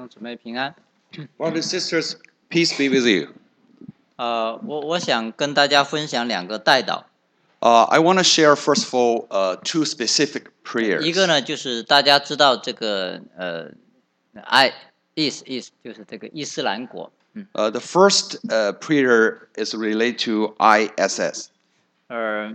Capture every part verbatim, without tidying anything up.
兄姊妹平安。 Brothers and sisters, peace be with you. 呃，我我想跟大家分享两个代祷。 Uh, I want to share, first of all, uh, two specific prayers. 一个呢，就是大家知道这个呃，I is is 就是这个伊斯兰国。嗯。 Uh, the first uh, prayer is related to I S S. 呃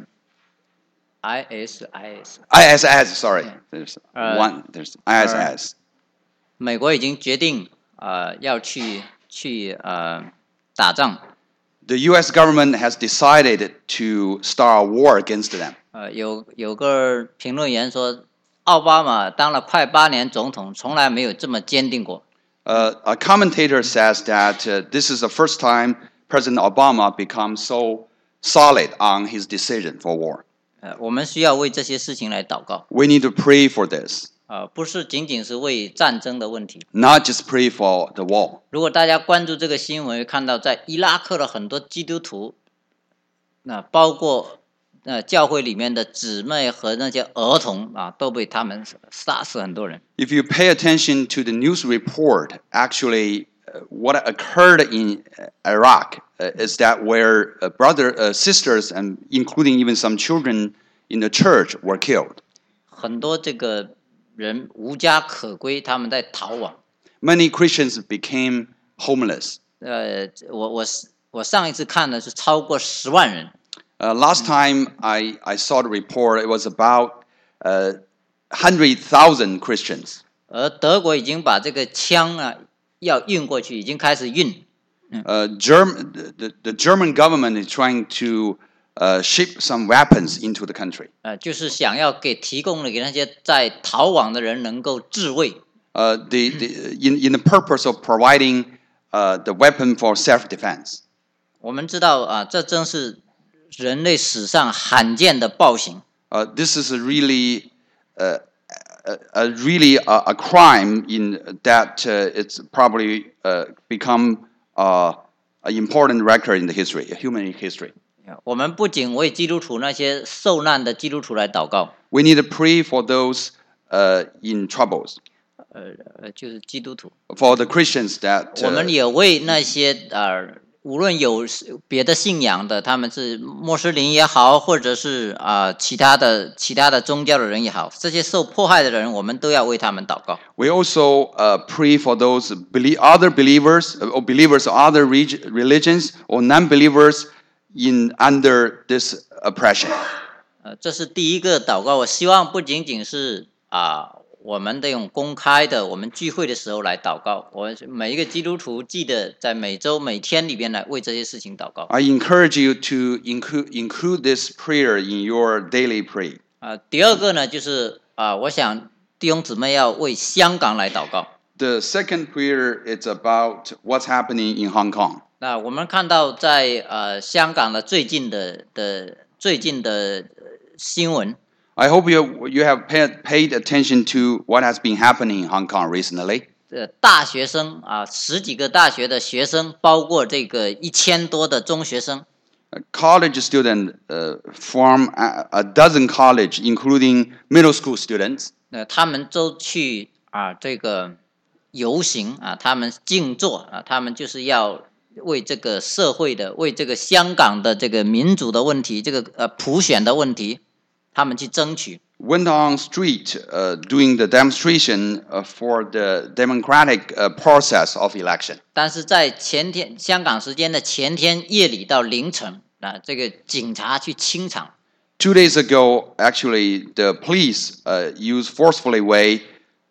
，I S I S。 I S S, sorry. There's Uh, one. There's I S S. 美国已经决定呃要去去呃打仗。 The U S government has decided to start a war against them. 呃，有有个评论员说，奥巴马当了快八年总统，从来没有这么坚定过。 Uh, a commentator says that uh, this is the first time President Obama becomes so solid on his decision for war. 呃，我们需要为这些事情来祷告。 We need to pray for this, 呃，不是仅仅是为战争的问题。 not just pray for the war. 如果大家关注这个新闻，会看到在伊拉克的很多基督徒，那包括呃教会里面的姊妹和那些儿童啊，都被他们杀死很多人。 If you pay attention to the news report, actually, uh, what occurred in uh, Iraq uh, is that where uh, brother, uh, sisters, and including even some children in the church were killed. 很多这个人无家可归，他们在逃亡。 Many Christians became homeless. 呃，我我我上一次看的是超过十万人。 Uh, last time I, I saw the report, it was about uh, one hundred thousand Christians. 而德国已经把这个枪啊要运过去，已经开始运。 Uh, Germ- the, the German government is trying to uh, ship some weapons into the country. 呃，就是想要给提供了给那些在逃亡的人能够自卫。 Uh, the, the, in, in the purpose of providing uh, the weapon for self-defense. 我们知道啊，这真是人类史上罕见的暴行。 Uh, this is a really, uh, a, a really a, a crime in that uh, it's probably uh, become uh, an important record in the history, human history. 我们不仅为基督徒那些受难的基督徒来祷告， We need to pray for those uh, in troubles, 呃呃，就是基督徒。 for the Christians that 我们 uh, 也为那些呃，无论有别的信仰的，他们是穆斯林也好，或者是啊、呃、其他的其他的宗教的人也好，这些受迫害的人，我们都要为他们祷告。 we also uh, pray for those belie- other believers or believers of other reg- religions or non-believers in under this oppression. 呃，这是第一个祷告。我希望不仅仅是啊、我们得用公开的，我们聚会的时候来祷告。我每一个基督徒记得在每周每天里边来为这些事情祷告。 I encourage you to include include this prayer in your daily prayer. 啊、第二个呢，就是啊、我想弟兄姊妹要为香港来祷告。 The second prayer is about what's happening in Hong Kong. 那我们看到在呃香港的最近的的最近的呃新闻， I hope you you have paid paid attention to what has been happening in Hong Kong recently. 呃大学生啊，十几个大学的学生，包括这个一千多的中学生， A college student uh, from a, a dozen college, including middle school students, 呃他们都去啊这个游行啊，他们静坐啊，他们就是要为这个社会的、为这个香港的这个民主的问题、这个呃普选的问题，他们去争取。 went on street uh, doing the demonstration uh, for the democratic uh, process of election. 但是在前天香港时间的前天夜里到凌晨啊，这个警察去清场， Two days ago, actually, the police uh, used forcefully way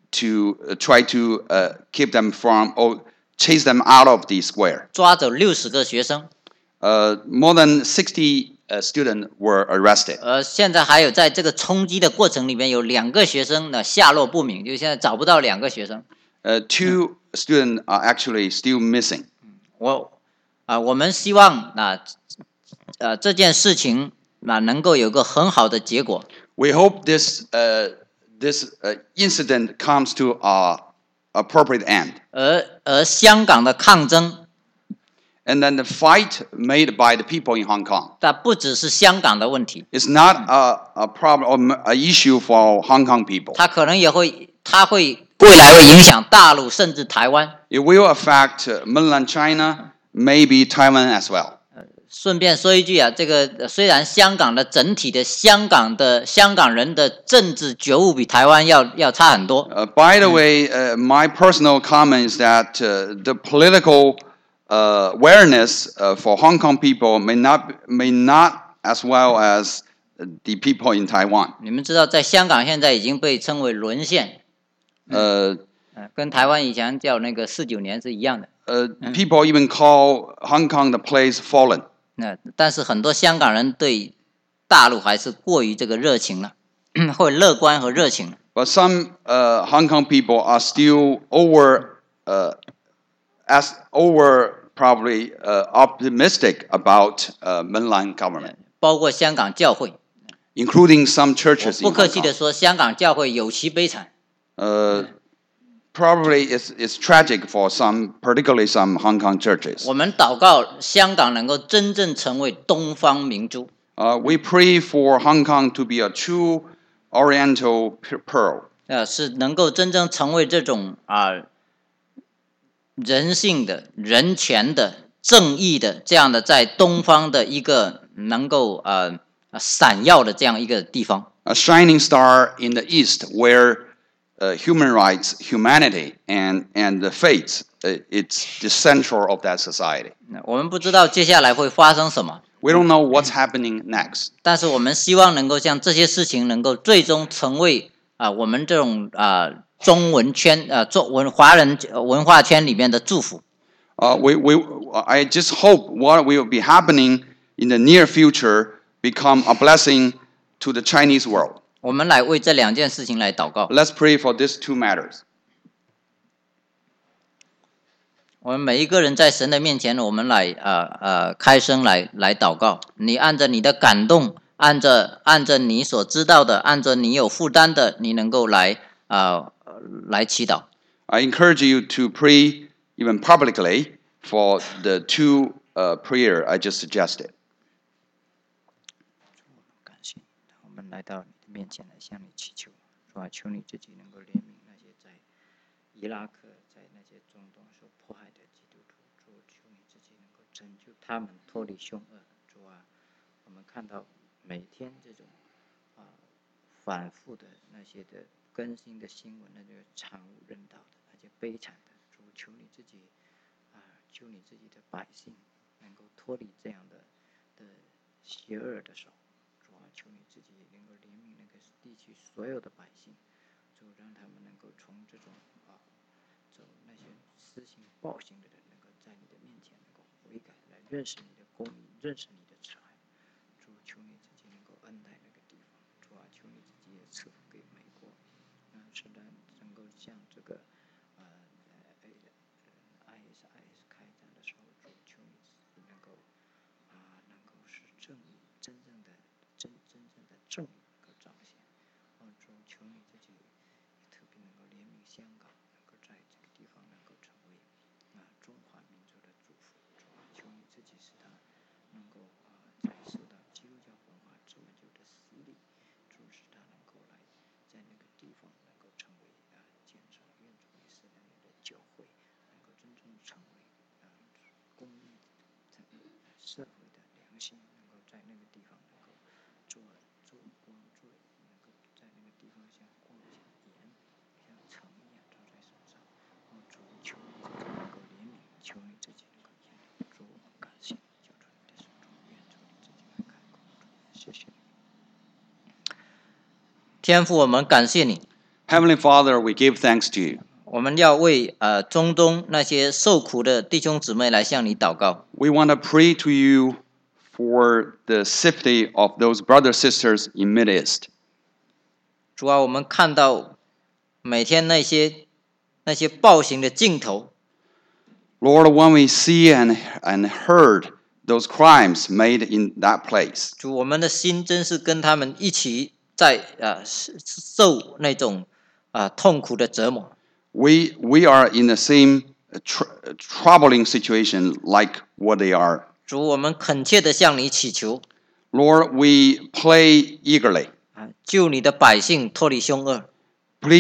to uh, try to uh, keep them from or chase them out of the square. 抓走六十个学生， Uh, more than sixty uh, students were arrested. 呃，现在还有在这个冲击的过程里面有两个学生呢下落不明，就现在找不到两个学生。 Uh, two students are actually still missing. 我啊、我们希望啊，呃，这件事情啊能够有个很好的结果。 We hope this uh, this uh, incident comes to a appropriate end. 而而香港的抗争， And then the fight made by the people in Hong Kong 它不只是香港的问题， is not a, a problem or an issue for Hong Kong people. 它可能也会，它会未来会影响大陆甚至台湾。 It will affect uh, mainland China, maybe Taiwan as well. 顺便说一句啊，这个虽然香港的整体的香港的香港人的政治觉悟比台湾要要差很多。 Uh, by the way, uh, my personal comment is that uh, the political uh, awareness uh, for Hong Kong people may not may not as well as the people in Taiwan. 你们知道，在香港现在已经被称为沦陷， 呃， 跟台湾以前叫那个四九年是一样的。 呃 people even call Hong Kong the place fallen. 那但是很多香港人对大陆还是过于这个热情了，或者乐观和热情。 But some uh, Hong Kong people are still over, uh, as over probably uh, optimistic about uh, mainland government, 包括香港教会， including some churches 不 in 客 Hong 气的 Kong. 说，香港教会有其悲惨。 Uh, probably it's, it's tragic for some, particularly some Hong Kong churches. 我们祷告香港能够真正成为东方明珠。 Uh, we pray for Hong Kong to be a true Oriental pearl. 呃，是能够真正成为这种啊、人性的、人权的、正义的这样的在东方的一个能够呃闪耀的这样一个地方。 A shining star in the East where uh, human rights, humanity, and, and the faith, uh, it's the central of that society. 我们不知道接下来会发生什么， We don't know what's happening next. 但是我们希望能够像这些事情能够最终成为啊、我们这种啊、中文圈呃中文华人文化圈里面的祝福。 Uh, we, we, I just hope what will be happening in the near future become a blessing to the Chinese world. 我们来为这两件事情来祷告。 Let's pray for these two matters. 我们每一个人在神的面前，我们来呃呃开声来来祷告。你按着你的感动，按着按着你所知道的，按着你有负担的，你能够来啊、呃、来祈祷。 I encourage you to pray even publicly for the two uh, prayer I just suggested. 感谢，我们来到你的面前来向你祈求，主啊，求你自己能够怜悯那些在伊拉克、在那些中东受迫害的基督徒，主，求你自己能够拯救他们脱离凶恶。主啊，我们看到每天这种啊、反复的那些的更新的新闻，那个惨无人道的那些悲惨的，主，求你自己啊、求你自己的百姓能够脱离这样的的邪恶的手。 主啊，求你自己能够怜悯那个地区所有的百姓，主让他们能够从这种啊，走那些私刑暴行的人，能够在你的面前能够悔改，来认识你的公义，认识你的慈爱。主，求你自己能够恩待那个地方。主啊，求你自己也赐福给美国，啊，使得能够像这个呃呃 I S I S 开战的时候，主，求你自己能够啊，能够使正义真正的。 真真正的正义能够彰显，哦，主，求你自己特别能够怜悯香港，能够在这个地方能够成为啊中华民族的祝福。主啊，求你自己使他能够啊在受到基督教文化这么久的洗礼，主使他能够来在那个地方能够成为啊建设愿主你使那里的教会，能够真正成为啊公益社会的良心，能够在那个地方能够。 做做光做能够在那个地方像光像盐像城一样照在手上，哦，主，求你自己能够怜悯，求你自己能够引领，主，我们感谢你，求主你的手中，愿主你自己来开口，谢谢你。天父，我们感谢你， Heavenly Father, we give thanks to you. 我们要为呃中东那些受苦的弟兄姊妹来向你祷告。 We want to pray to you for the safety of those brothers sisters in Mid East. 主啊，我们看到每天那些那些暴行的镜头， Lord, when we see and, and heard those crimes made in that place, 主，我们的心真是跟他们一起在呃受那种啊、呃、痛苦的折磨。 we, we are in the same tr- troubling situation like what they are. 主，我们恳切的向你祈求 Lord, we pray eagerly. 啊，救你的百姓脱离凶恶。 Please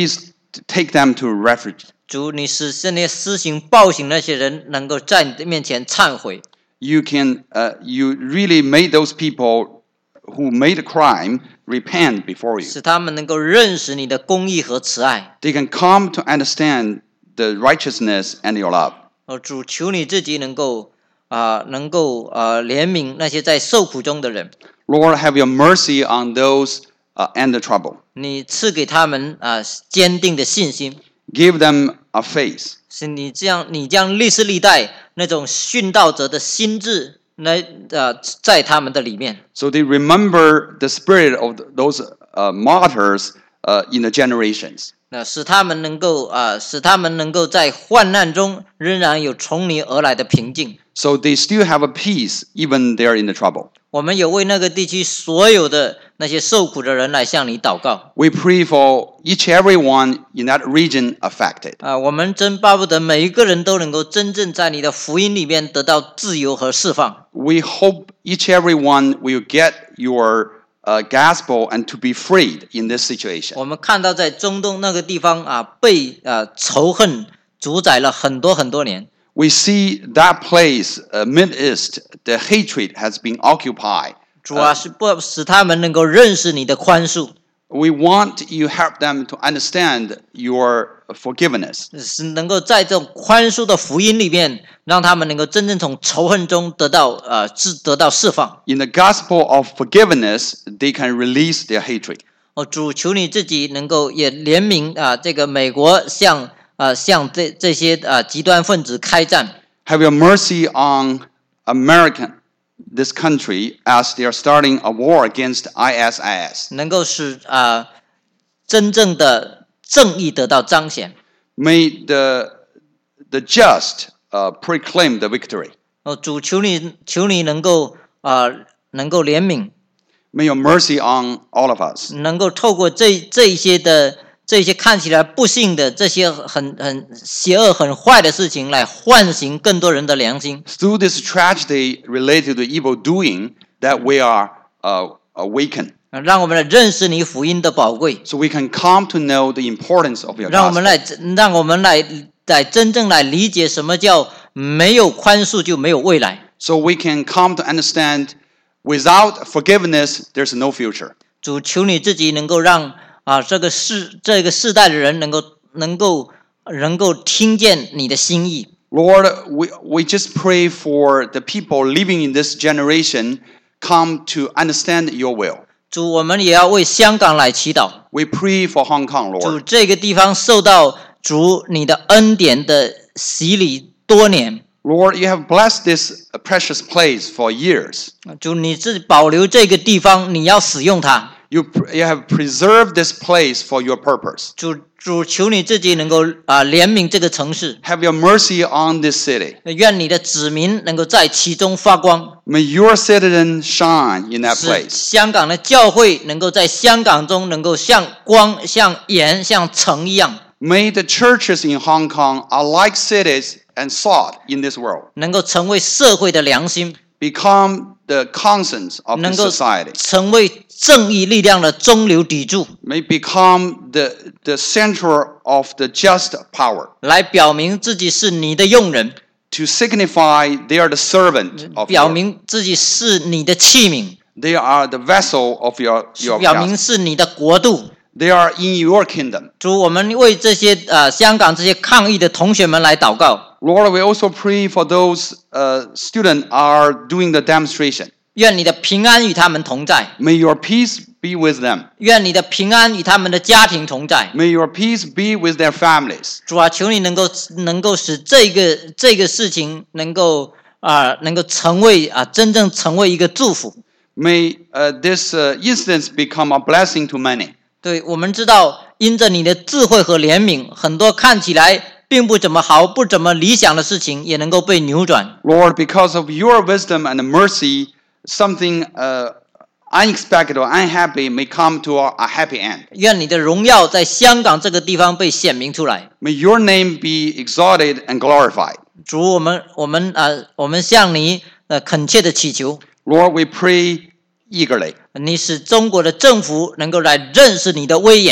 to take them to refuge. 主，你使那些施行暴行那些人能够在你的面前忏悔。 You can, uh, you really made those people who made a crime repent before you. 使他们能够认识你的公义和慈爱。 They can come to understand the righteousness and your love. 哦，主，求你自己能够啊、呃，能够呃怜悯那些在受苦中的人。 Lord, have your mercy on those uh, and the trouble. 你赐给他们啊、呃、坚定的信心。 Give them a faith. 是你这样，你将历世历代那种殉道者的心智来呃在他们的里面。 So they remember the spirit of those uh, martyrs uh, in the generations. 那使他们能够啊、呃，使他们能够在患难中仍然有从你而来的平静。 So they still have a peace even they're in the trouble. 我们有为那个地区所有的那些受苦的人来向你祷告。 We pray for each everyone in that region affected. 啊，我们真巴不得每一个人都能够真正在你的福音里面得到自由和释放。 We hope each everyone will get your uh, gospel and to be freed in this situation. 我们看到在中东那个地方啊，被啊仇恨主宰了很多很多年。 We see that place, uh, Mid East, the hatred has been occupied. 主啊，是不使他们能够认识你的宽恕， We want you help them to understand your forgiveness. 是能够在这种宽恕的福音里面，让他们能够真正从仇恨中得到呃释得到释放。 In the gospel of forgiveness, they can release their hatred. 哦，主，求你自己能够也怜悯啊、呃，这个美国向啊向这这些啊、呃、极端分子开战。 Have your mercy on American, this country, as they are starting a war against I S I S. 能够使啊、呃、真正的正义得到彰显。 May the the just uh, proclaim the victory. 哦，主，求你求你能够啊、呃、能够怜悯， May your mercy on all of us. 能够透过这这一些的这些看起来不幸的这些很很邪恶很坏的事情，来唤醒更多人的良心。 Through this tragedy related to evil doing, that we are uh, awakened. 让我们来认识你福音的宝贵， So we can come to know the importance of your 让我们 gospel. 来让我们来来真正来理解什么叫没有宽恕就没有未来。 So we can come to understand without forgiveness, there's no future. 主，求你自己能够让啊这个世这个世代的人能够能够能够听见你的心意。 Lord, we, we just pray for the people living in this generation come to understand your will. 主，我们也要为香港来祈祷。 We pray for Hong Kong, 主， Lord. 这个地方受到主你的恩典的洗礼多年。 Lord, you have blessed this precious place for years. 主，你是保留这个地方，你要使用它。 You, you have preserved this place for your purpose. 主，主，求你自己能够啊、怜悯这个城市， Have your mercy on this city. 愿你的子民能够在其中发光， May your citizens shine in that 使 place. 香港的教会能够在香港中能够像光、像盐、像城一样， May the churches in Hong Kong are like cities and salt in this world. 能够成为社会的良心， Become the conscience of the 能够 society. 成为正义力量的中流砥柱， May become the, the center of the just power. 来表明自己是你的用人， To signify they are the servant of 表 your, 明自己是你的器皿， they are the vessel of your, your 表明 gospel. 是你的国度。 They are in your kingdom. 主，我们为这些呃香港这些抗议的同学们来祷告， Lord, we also pray for those uh, students are doing the demonstration. 愿你的平安与他们同在， May your peace be with them. 愿你的平安与他们的家庭同在。 May your peace be with their families. 主啊，求你能够能够使这个这个事情能够啊、呃、能够成为啊、呃、真正成为一个祝福。 May uh, this uh, instance become a blessing to many. 对，我们知道，因着你的智慧和怜悯，很多看起来并不怎么好、不怎么理想的事情，也能够被扭转。 Lord, because of your wisdom and mercy, something uh, unexpected or unhappy may come to a, a happy end. 愿你的荣耀在香港这个地方被显明出来。 May your name be exalted and glorified. 主，我们我们啊、呃，我们向你呃恳切的祈求， Lord, we pray eagerly. 你使中国的政府能够来认识你的威严，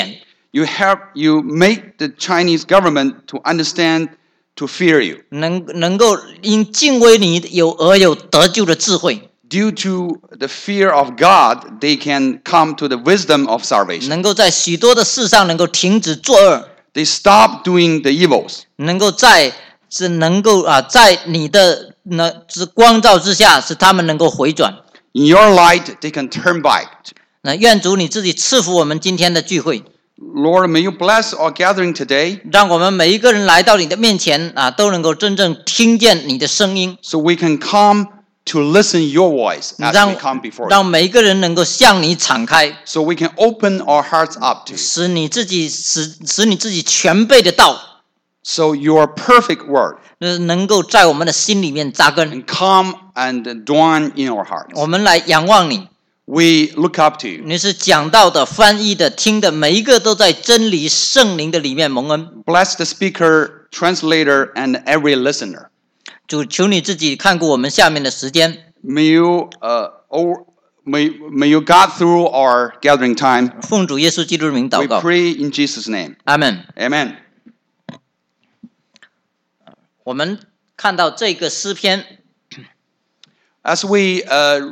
You help you make the Chinese government to understand, to fear you. 能能够因敬畏你有而有得救的智慧， Due to the fear of God, they can come to the wisdom of salvation. 能够在许多的事上能够停止作恶， They stop doing the evils. 能够在是能够啊，在你的那之光照之下，使他们能够回转。 In your light, they can turn back. 那愿主你自己赐福我们今天的聚会， Lord, may you bless our gathering today 让我们每一个人来到你的面前啊，都能够真正听见你的声音， so we can come to listen your voice as 让 we come before you. 让每一个人能够向你敞开， So we can open our hearts up to you. 使你自己使使你自己全备的道， So your perfect word 呃能够在我们的心里面扎根。 can come and dawn in our hearts. 我们来仰望你， We look up to you. 你是讲道的、翻译的、听的，每一个都在真理圣灵的里面蒙恩。 Bless the speaker, translator, and every listener. 主，求你自己看顾我们下面的时间， May you, uh, oh, may, may you guide through our gathering time. 奉主耶稣基督的名祷 We 告， pray in Jesus' name. 阿门。 Amen. 我们看到这个诗篇， As we uh,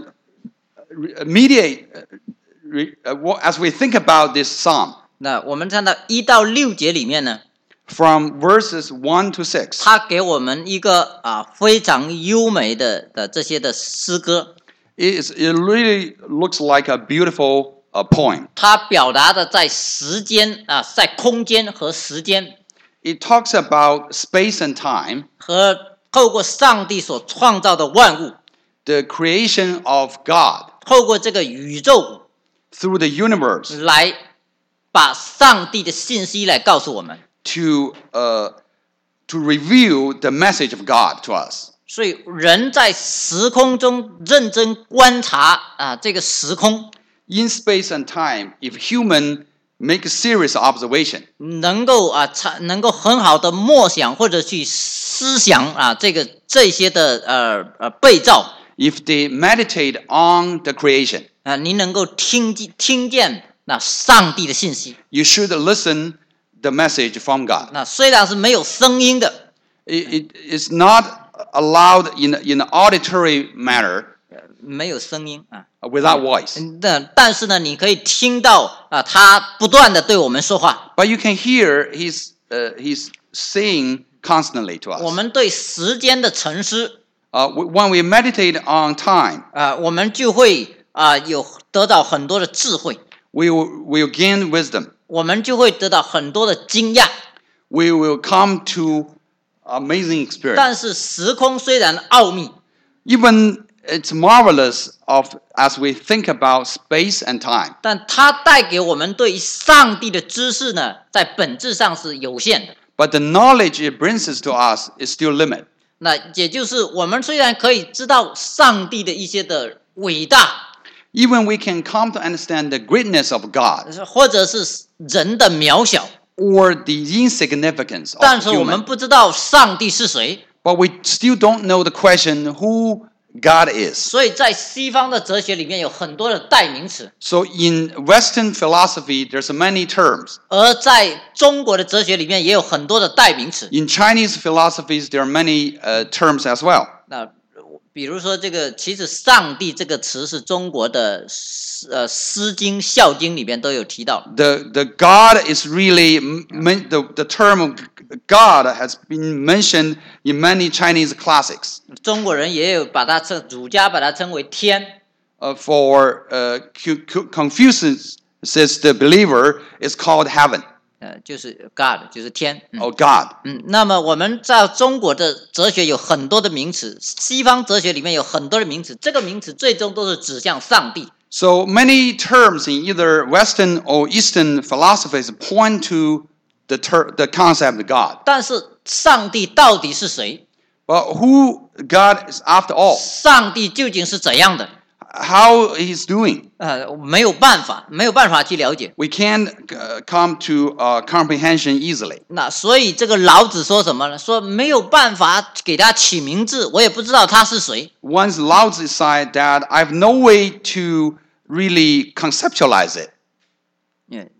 re- mediate, uh, re- uh, wha- as we think about this psalm, 那我们看到一到六节里面呢， from verses one to six, 他给我们一个啊非常优美的的这些的诗歌， it, is, it really looks like a beautiful uh, poem. 它表达的在时间啊，在空间和时间 It talks about space and time, 和透过上帝所创造的万物， the creation of God 透过这个宇宙 through the universe 来把上帝的信息来告诉我们。 to, uh, to reveal the message of God to us. 所以人在时空中认真观察啊，这个时空 In space and time, if human make a serious observation, 能够啊，才能够很好的默想或者去思想啊，这个这些的呃呃被造 if they meditate on the creation, 啊，你能够听见听见那上帝的信息。 you should listen the message from God. 那虽然是没有声音的， It, it is not allowed in, in an auditory manner 没有声音啊， without voice. 但但是呢，你可以听到啊，他不断的对我们说话。 But you can hear his, uh, his saying constantly to 我 us. 们对时间的沉思 Uh, when we meditate on time, 啊，我们就会啊有得到很多的智慧， we will, we will gain wisdom. 我们就会得到很多的惊讶。 We will come to amazing experience. 但是时空虽然奥秘， Even it's marvelous of as we think about space and time. 但它带给我们对于上帝的知识呢，在本质上是有限的。 But the knowledge it brings us to us is still limited. 那也就是我们虽然可以知道上帝的一些的伟大， Even we can come to understand the greatness of God 或者是人的渺小， or the insignificance 但 of 是我们 human. 不知道上帝是谁。 But we still don't know the question who God is. 所以在西方的哲学里面有很多的代名词， So in Western philosophy, there's many terms. 而在中国的哲学里面也有很多的代名词。 In Chinese philosophies, there are many uh, terms as well. 那比如说这个，其实"上帝"这个词是中国的呃《诗经》《孝经》里面都有提到。 The the God is really men- the the term of God has been mentioned in many Chinese classics. 中国人也有把它称，儒家把它称为天。 Uh, for uh, Cu- Cu- Confucius, says the believer is called heaven 呃，就是 God， 就是天。嗯 or God. 嗯，那么我们在中国的哲学有很多的名词，西方哲学里面有很多的名词，这个名词最终都是指向上帝。 So many terms in either Western or Eastern philosophies point to the ter- the concept of God. 但是上帝到底是谁？ But who God is after all? 上帝究竟是怎样的？ How he's doing? 呃，没有办法，没有办法去了解。 We can't uh, come to uh, comprehension easily. 那所以这个老子说什么呢？说没有办法给他起名字，我也不知道他是谁。 Once Lao Tzu said that I have no way to really conceptualize it. 嗯，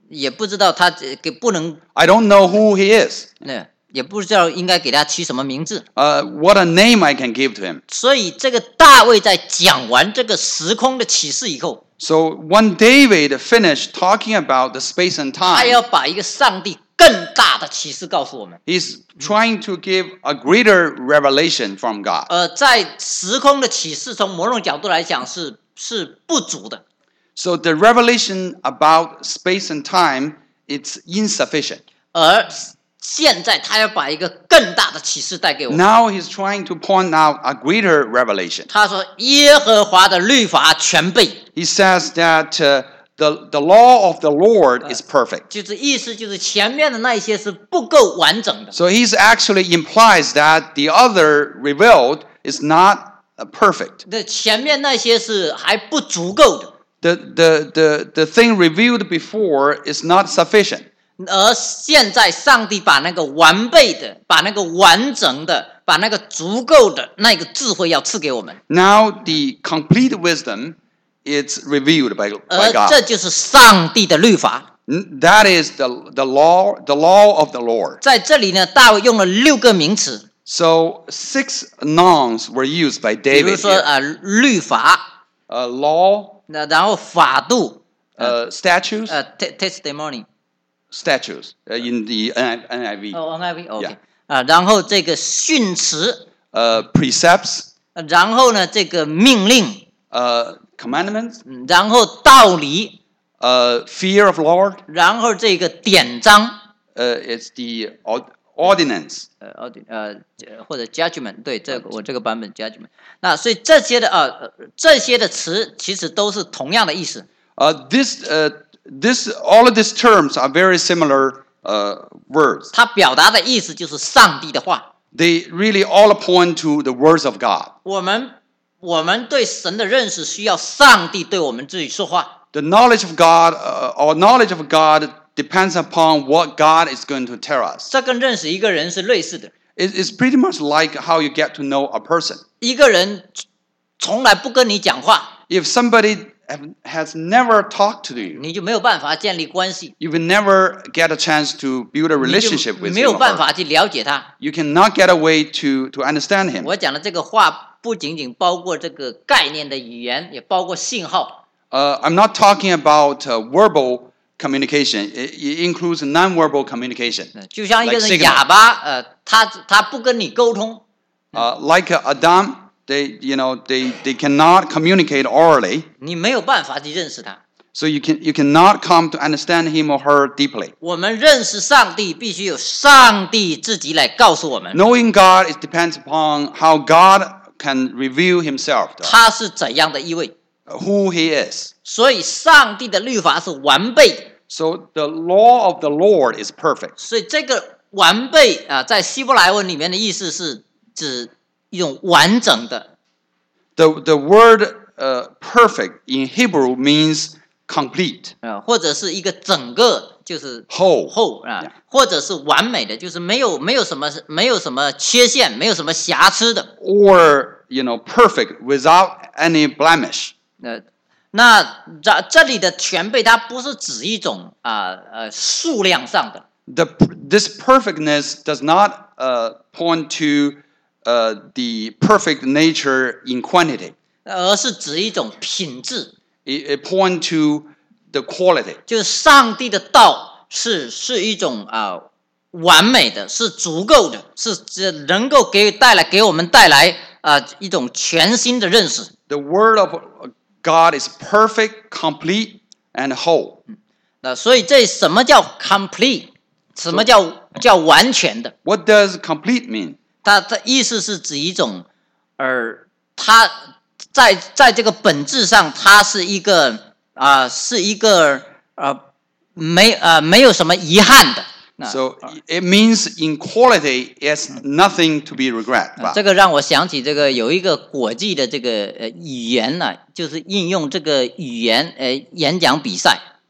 也不知道他这个不能， I don't know who he is. 那也不知道应该给他取什么名字。 Uh, what a name I can give to him. 所以这个大卫在讲完这个时空的启示以后， So when David finished talking about the space and 他 time, 要把一个上帝更大的启示告诉我们。 he's trying to give a greater revelation from God. 呃，在时空的启示，从某种角度来讲是是不足的。 So the revelation about space and time, it's insufficient. 而现在他要把一个更大的启示带给我们。 Now he's trying to point out a greater revelation. 他说：“耶和华的律法全备。” He says that uh, the, the law of the Lord is perfect. 就是意思就是前面的那一些是不够完整的。 So he's actually implies that the other revealed is not uh, perfect. 这前面那些是还不足够的。 The, the, the, the thing revealed before is not sufficient. 而现在上帝把那个完备的、把那个完整的、把那个足够的那个智慧要赐给我们。 Now the complete wisdom is revealed by, by 而 God. 这就是上帝的律法。 That is the, the law, the law of the Lord. 在这里呢，大卫用了六个名词， So six nouns were used by 比如 David 说 here. 啊、呃，律法， Uh, law, 那然后法度， uh, statutes, 呃，te-，testimony， statutes uh, in the N I V. 哦 ，N I V，OK， Yeah. 啊，然后这个训词， Uh, precepts, 然后呢这个命令， uh, commandments, 嗯然后道理， uh, fear of Lord. 然后这个典章， Uh, it's the ord- ordinance. 呃，哦对，呃，或者 judgment， 对，这个我这个版本 judgment。那所以这些的呃呃这些的词其实都是同样的意思。 Uh, this, uh, this, all of these terms are very similar uh, words. 它表达的意思就是上帝的话。 They really all point to the words of God. 我们我们对神的认识需要上帝对我们自己说话。 The knowledge of God, uh, our knowledge of God depends upon what God is going to tell us. 这跟认识一个人是类似的。 It- It's pretty much like how you get to know a person. 一个人从来不跟你讲话， If somebody have, has never talked to you, 你就没有办法建立关系， you will never get a chance to build a 你 relationship 就 with 没 him 有 or 办 her. 法去了解他。 You cannot get a way to, to understand him. 我讲的这个话不仅仅包括这个概念的语言，也包括信号。 Uh, I'm not talking about uh, verbal communication. It, it includes non-verbal communication. 就像一个 Like 人 signal. 哑巴，呃，他他不跟你沟通， Uh, like uh, Adam, they, you know, they, they cannot communicate orally, 你没有办法去认识他。 so you can you cannot come to understand him or her deeply. 我们认识上帝，必须有上帝自己来告诉我们， Knowing God, it depends upon how God can reveal himself to us, 他是怎样的一位。 who he is. 所以，上帝的律法是完备， So the law of the Lord is perfect. 所以这个完备啊、在希伯来文里面的意思是指一种完整的。 The, the word uh, perfect in Hebrew means complete, 啊，或者是一个整个，就是 whole. 后啊 Yeah.， 或者是完美的，就是没有没有什么没有什么缺陷，没有什么瑕疵的。 Or, you know, perfect without any blemish. 呃，那这这里的全备，它不是指一种啊呃数量上的， The, this perfectness does not uh, point to uh, the perfect nature in quantity. 而是指一种品质， It, it points to the quality. 就是上帝的道是是一种啊、完美的，是足够的，是这能够给带来给我们带来啊、一种全新的认识。 The word of God is perfect, complete, and whole. 那所以这什么叫 complete？ 什么叫叫完全的？ What does complete mean? 它的意思是指一种，呃，它在在这个本质上，它是一个啊、是一个呃没呃没有什么遗憾的。那 So it means in quality, it's nothing to be regret 啊 about. 这个让我想起这个有一个国际的这个呃语言呢、就是应用这个语言呃演讲比赛。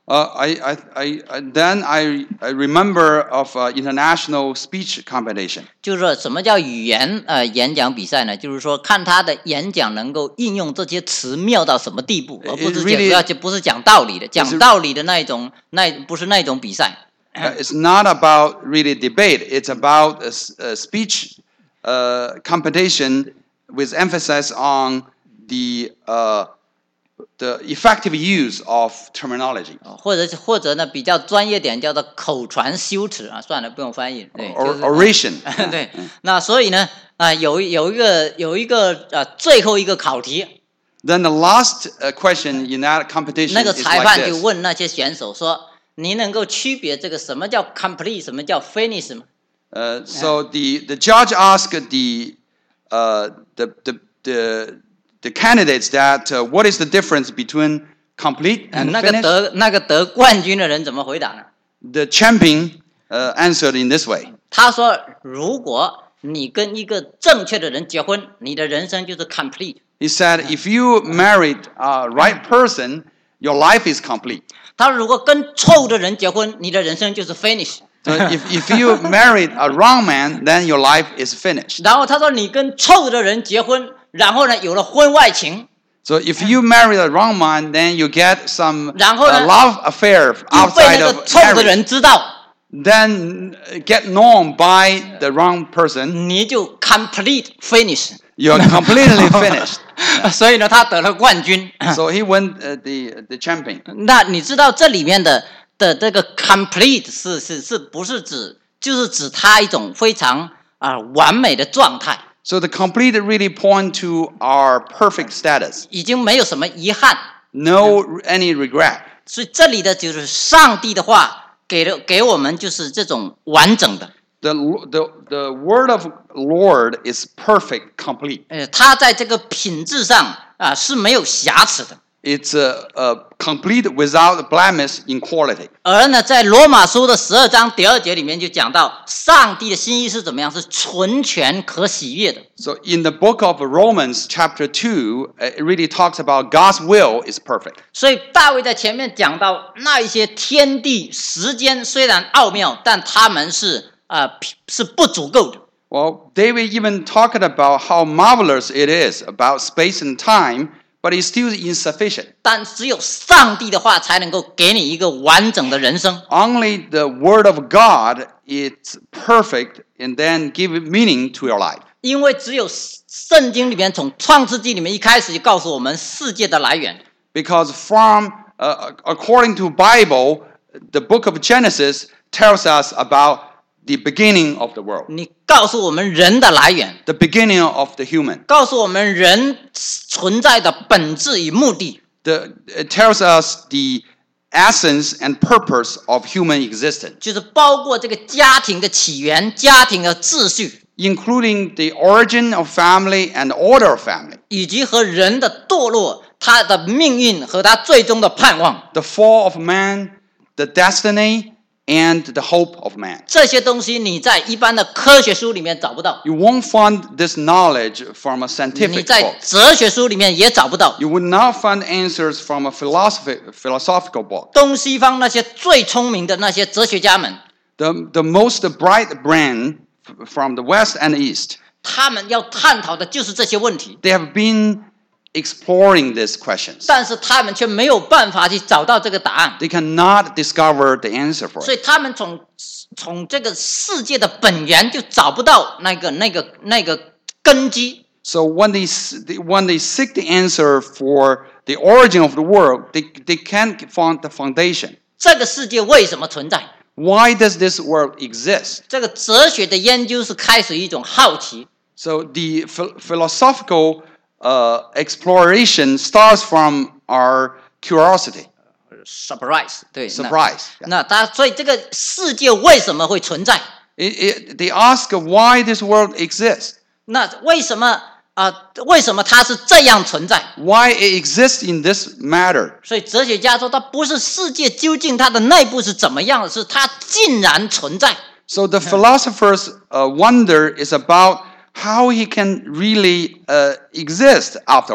Uh, I, I, I, I- then I, I remember of uh, international speech competition. 就是说什么叫语言呃演讲比赛呢？就是说看他的演讲能够应用这些词妙到什么地步，而不是 really- 讲不要就不是讲道理的，讲道理的那一种那不是那种比赛。 Uh, it's not about really debate. It's about a, s- a speech uh, competition with emphasis on the uh, the effective use of terminology 或者是或者呢比较专业点叫做口传修辞啊，算了不用翻译，对， or 就是 oration. 对，那所以呢啊、有有一个有一个呃最后一个考题， Then the last uh, question in that competition 那个 is 裁 like 判就 this. 问那些选手说：“你能够区别这个什么叫 complete，什么叫 finish 吗？” Uh, so the, the judge asked the, uh, the, the, the, the candidates that uh, what is the difference between complete and 那个 finish? 得那个得冠军的人怎么回答呢？ The champion uh, answered in this way. 他说：“如果你跟一个正确的人结婚，你的人生就是 complete。 He said, if you married a right person, your life is complete. 他说如果跟错误的人结婚，你的人生就是 finish。” So if, if you married a wrong man, then your life is finished. 然后他说你跟错误的人结婚，然后呢有了婚外情， So if you marry a wrong man, then you get some 然后呢， uh, love affair 又被 outside 那 of 个错误的 marriage. 人知道， Then uh, get known by the wrong person, 你就 complete finish。 you're completely finished. 所以呢，他得了冠军。 So he won uh, the the champion. 那你知道这里面的的这个 complete 是是是不是指就是指他一种非常啊、完美的状态， So the complete really point to our perfect status. 已经没有什么遗憾。 No any regret. 所以这里的就是上帝的话给了给我们就是这种完整的。 The, the, the word of Lord is perfect, complete. 呃，他在这个品质上啊、是没有瑕疵的。 It's uh, uh, complete without blemish in quality. 而呢，在罗马书的十二章第二节里面就讲到，上帝的心意是怎么样？是纯全可喜悦的。 So in the book of Romans chapter two, uh, it really talks about God's will is perfect. 所以大卫在前面讲到那一些天地时间虽然奥妙，但他们是啊、呃是不足够的。 Well, David even talked about how marvelous it is about space and time, but it's still insufficient. 但只有上帝的话才能够给你一个完整的人生。 Only the word of God is perfect and then give meaning to your life. 因为只有圣经里面从创世纪里面一开始就告诉我们世界的来源。 Because from, uh, according to Bible, the book of Genesis tells us about the beginning of the world, 你告诉我们人的来源， the beginning of the human. 告诉我们人存在的本质与目的。 The, it tells us the essence and purpose of human existence, 就是包括这个家庭的起源、家庭的秩序， including the origin of family and order of family, 以及和人的堕落、他的命运和他最终的盼望。 the fall of man, the destiny, and the hope of man. 这些东西你在一般的科学书里面找不到， You won't find this knowledge from a 你 scientific 在 book. 哲学书里面也找不到。 You would not find answers from a philosophy, philosophical book. 东西方那些最聪明的那些哲学家们， The, the most bright brain f- from the West and East, 他们要探讨的就是这些问题， they have been exploring these questions. 但是他们却没有办法去找到这个答案， They cannot discover the answer for 所 it. 以他们从从这个世界的本源就找不到那个那个那个根基。 So when they, s- they- when they seek the answer for the origin of the world, they, they can't find the foundation. 这个世界为什么存在？ Why does this world exist? 这个哲学的研究是开始一种好奇， So the ph- philosophical uh, exploration starts from our curiosity, surprise，对 surprise. 那那他所以这个世界为什么会存在？ It, it, they ask why this world exists, 那为什么啊、为什么它是这样存在？ why it exists in this matter. 所以哲学家说，它不是世界究竟它的内部是怎么样的，是它竟然存在。 So the philosopher's uh, wonder is about how he can really uh, exist after all.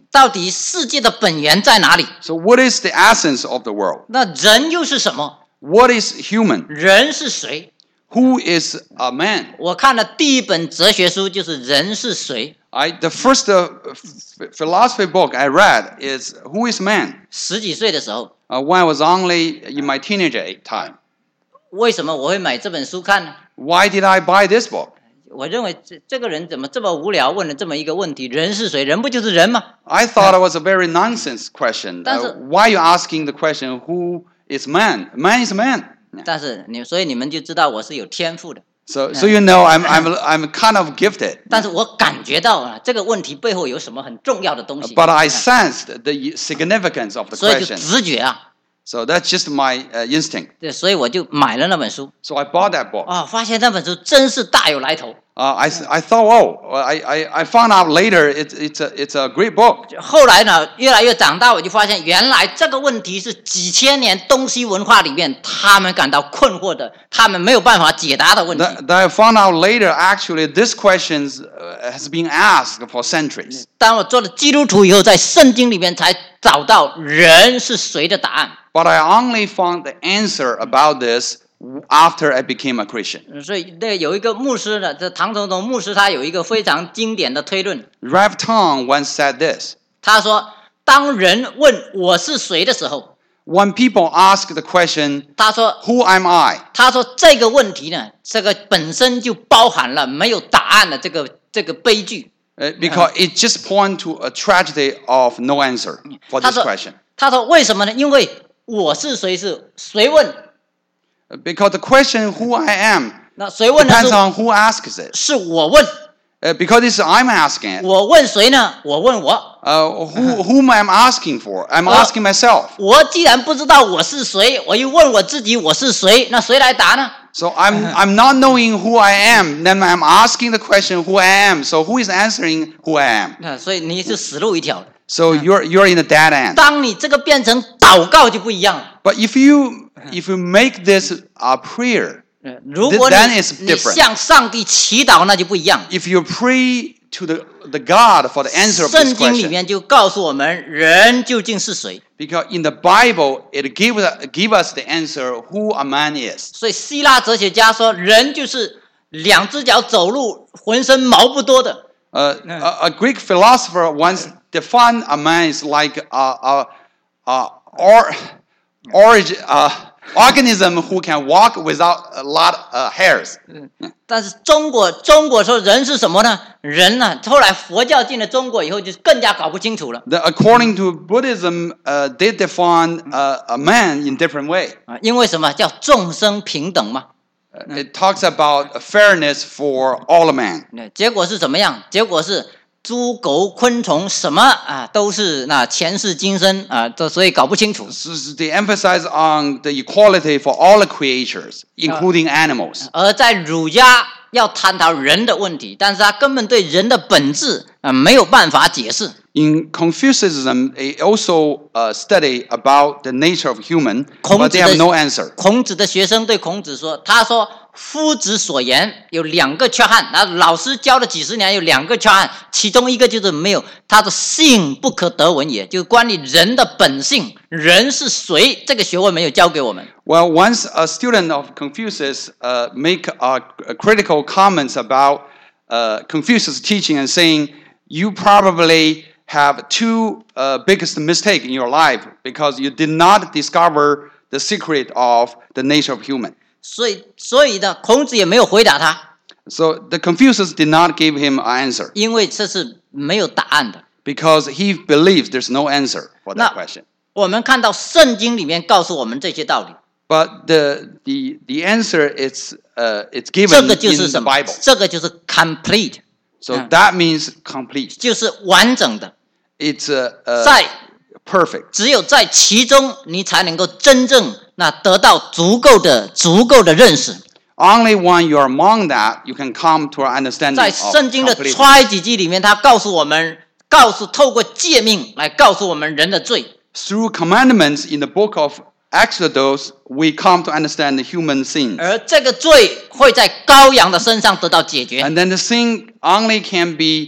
到底世界的本源在哪里？ So what is the essence of the world? 那人又是什么？ What is human? 人是谁？ Who is a man? 我看的第一本哲学书就是《人是谁》。 I, the first uh, f- philosophy book I read is Who is Man? 十几岁的时候， Uh, when I was only in my teenager time. 为什么我会买这本书看呢？ Why did I buy this book? 我认为这这个人怎么这么无聊，问了这么一个问题：人是谁？人不就是人吗？ I thought it was a very nonsense question. 但是- Uh, why are you asking the question, who is man? Man is man. 但是你，所以你们就知道我是有天赋的。 So, so you know, I'm, I'm, I'm kind of gifted. 但是我感觉到啊，这个问题背后有什么很重要的东西。 But I sensed the significance of the 所以就 question. 直觉啊， So that's just my uh, instinct. 对，所以我就买了那本书。 So I bought that book. 哦，发现那本书真是大有来头。 Uh, I, I thought, oh, I, I, I found out later it's, it's, a, it's a great book. 后来呢，越来越长大，我就发现原来这个问题是几千年东西文化里面他们感到困惑的，他们没有办法解答的问题。 That, that I found out later, actually, this question uh, has been asked for centuries. 当我做了基督徒以后，在圣经里面才找到人是谁的答案。 But I only found the answer about this after I became a Christian. 所以那有一个牧师呢，这唐总统牧师他有一个非常经典的推论， Rev Tong once said this. 他说，当人问我是谁的时候， When people ask the question, 他说 who am I? 他说这个问题呢，这个本身就包含了没有答案的这个这个悲剧。 Uh, because it just points to a tragedy of no answer for 他 this 说 question. 他说为什么呢？因为我是谁是谁问， Because the question, who I am, 那谁问的 depends 是 on who asks it. 是我问， Uh, because it's I'm asking it. 我问谁呢？我问我。 Uh, who, whom am I asking for? I'm Well- asking myself. 我既然不知道我是谁，我又问我自己我是谁，那谁来答呢？ So I'm, I'm not knowing who I am. Then I'm asking the question, who I am. So who is answering who I am? 那所以你是死路一条。 So you're, you're in a dead end. 当你这个变成祷告就不一样了。 But if you, if you make this a prayer, 如果 Then 你 it's 你 different. 向上帝祈祷，那就不一样。 if you pray to the, the God for the answer of 圣 this 经里 question, 面就告诉我们，人究竟是谁。 because in the Bible, it gives give us the answer who a man is. 所以希腊哲学家说，人就是两只脚走路，浑身毛不多的。 Uh, a, a Greek philosopher once defined a man as like a, a, a or, origin, uh, organism who can walk without a lot of uh, hairs. 但是中国中国说人是什么呢？人呢、后来佛教进了中国以后，就更加搞不清楚了 The, according to Buddhism, uh, they define uh, a man in different way. 啊！因为什么叫众生平等嘛？ Uh, It talks about fairness for all men. 那结果是怎么样？结果是猪狗昆虫什么啊，都是那前世今生啊，都所以搞不清楚。 So they emphasize on the equality for all the creatures, including animals. 而在儒家要探讨人的问题，但是他根本对人的本质啊没有办法解释。 In Confucianism, they also uh, study about the nature of human, but they have no answer. 孔子的学生对孔子说：“他说夫子所言有两个缺憾，那老师教了几十年有两个缺憾，其中一个就是没有他的性不可得闻也，就关于人的本性，人是谁这个学问没有教给我们。” Well, once a student of Confucius uh, make uh, critical comments about uh, Confucius' teaching and saying, you probably have two uh, biggest mistake in your life because you did not discover the secret of the nature of human. 所以，所以呢，孔子也没有回答他， So the Confucius did not give him an answer 因为这是没有答案的。 because he believes there's no answer for that 那 question. 我们看到圣经里面告诉我们这些道理， But the the the answer is uh, it's 这 given 个就是 in 什 the 么 Bible.？ 这个就是 complete， So that means complete. 就是完整的。 It's uh, uh, 在 perfect. 只有在其中，你才能够真正那得到足够的、足够的认识。 Only when you are among that, you can come to an understanding 在 of 圣经的 complete. 创几记里面，他告诉我们，告诉透过诫命来告诉我们人的罪。 Through commandments in the book of Exodus, we come to understand the human sins. 而这个罪会在羔羊的身上得到解决。 And then the sin only can be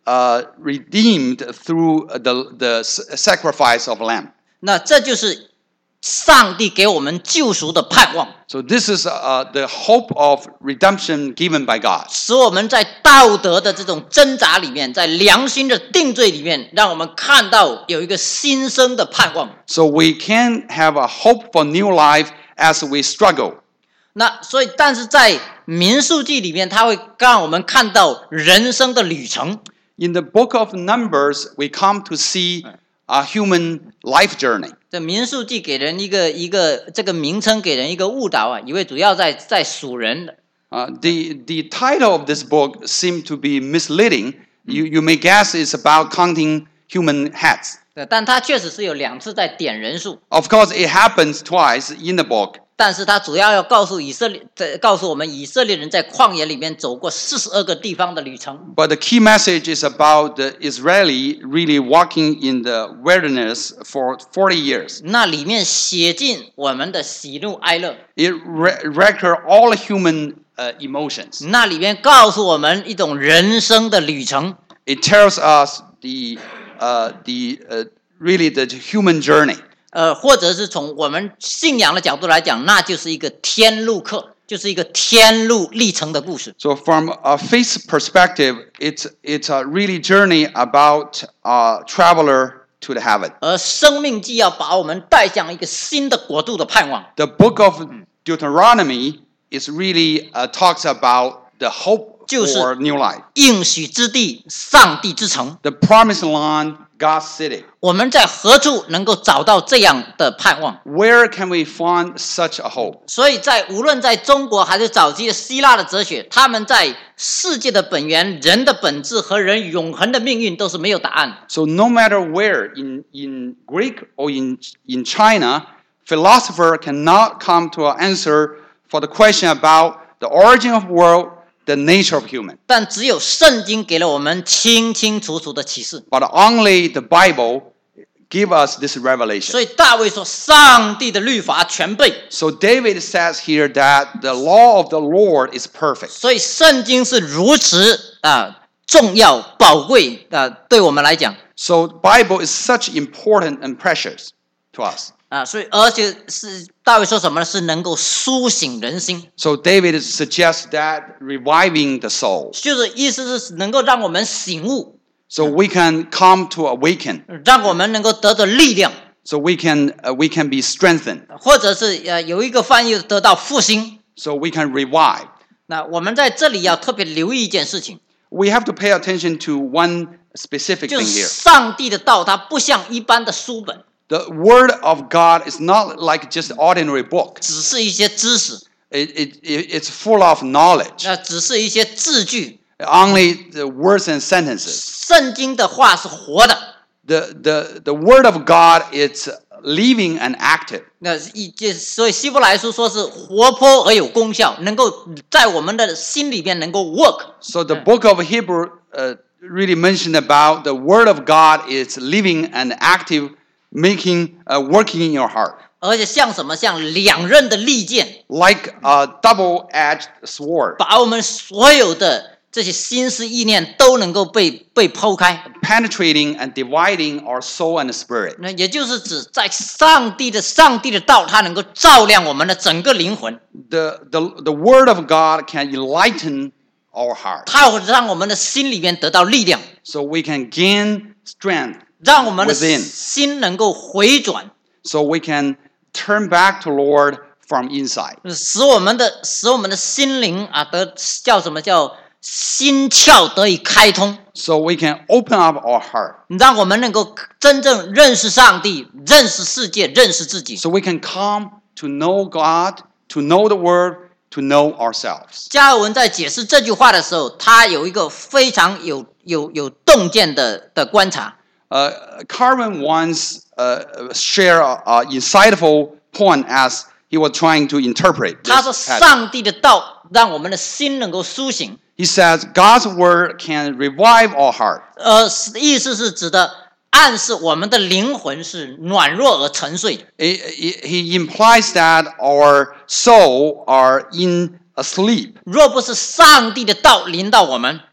uh, redeemed through the, the sacrifice of lamb. 那这就是上帝给我们救赎的盼望。 So this is uh, the hope of redemption given by God. 使我们在道德的这种挣扎里面，在良心的定罪里面，让我们看到有一个新生的盼望。 So we can have a hope for new life as we struggle. 那所以，但是在民数记里面，它会让我们看到人生的旅程。 In the book of Numbers, we come to see a human life journey. 这民数记给人一个一个这个名称给人一个误导啊，以为主要在在数人的。 Uh, the the title of this book seemed to be misleading. You you may guess it's about counting human heads. 对，但它确实是有两次在点人数。 Of course, it happens twice in the book. 但是它主要要告诉以色列，告诉我们以色列人在旷野里面走过四十二个地方的旅程。 But the key message is about the Israeli really walking in the wilderness for forty years. 那里面写尽我们的喜怒哀乐。 It re- record all human uh, emotions. 那里面告诉我们一种人生的旅程。 It tells us the uh, the uh, really the human journey. 呃，或者是从我们信仰的角度来讲，那就是一个天路客，就是一个天路历程的故事。 So from a faith perspective, it's it's a really journey about a traveler to the heaven. 而生命记要把我们带向一个新的国度的盼望。 The book of Deuteronomy is really uh, talks about the hope 就是 for new life. 应许之地，上帝之城。 The promised land, God's city. 我们在何处能够找到这样的盼望？ Where can we find such a hope? 所以在无论在中国还是早期的希腊的哲学，他们在世界的本源、人的本质和人永恒的命运都是没有答案。 So no matter where, in, in Greek or in, in China, philosopher cannot come to an answer for the question about the origin of the world, the nature of human. 但只有圣经给了我们清清楚楚的启示。 But only the Bible give us this revelation. 所以大卫说：“上帝的律法全备。” So David says here that the law of the Lord is perfect. 所以圣经是如此啊重要、宝贵啊，对我们来讲 So the Bible is such important and precious to us. 啊，所以而且是大卫说什么呢？是能够苏醒人心， So David suggests that reviving the soul. 就是意思是能够让我们醒悟， So we can come to awaken. 让我们能够得到力量， So we can uh, we can be strengthened. 或者是呃有一个翻译得到复兴。 So we can revive. 那我们在这里要特别留意一件事情， We have to pay attention to one specific 就 thing 是 here. 上帝的道，它不像一般的书本， The word of God is not like just ordinary book. 只是一些知识， It, it, it, it's full of knowledge. 那只是一些字句。 Only the words and sentences. 圣经的话是活的， The, the, the word of God is living and active. 那一这所以希伯来书说是活泼而有功效，能够在我们的心里边能够 work。 So the book of Hebrew uh, really mentioned about the word of God is living and active, making, uh, working in your heart. 而且像什么？像两刃的利剑， Like a double-edged sword, 把我们所有的这些心思意念都能够被被剖开。 penetrating and dividing our soul and spirit. 那也就是指在上帝的上帝的道，它能够照亮我们的整个灵魂， The, the, the word of God can enlighten our heart. 它会让我们的心里面得到力量， So we can gain strength, 让我们的 Within. 心能够回转， so we can turn back to Lord from inside. 使我们的使我们的心灵啊得叫什么叫心窍得以开通， So we can open up our heart. 让我们能够真正认识上帝、认识世界、认识自己。 So we can come to know God, to know the word, to know ourselves. 加尔文在解释这句话的时候，他有一个非常有有有洞见的的观察。 Uh, Carmen once uh, shared an insightful point as he was trying to interpret 他说：“ this passage. 上帝的道让我们的心能够苏醒。 He says God's word can revive our heart. ” 呃，意思是指的暗示我们的灵魂是软弱而沉睡的。 He, he implies that our soul are in asleep. 若不是上帝的道临到我们，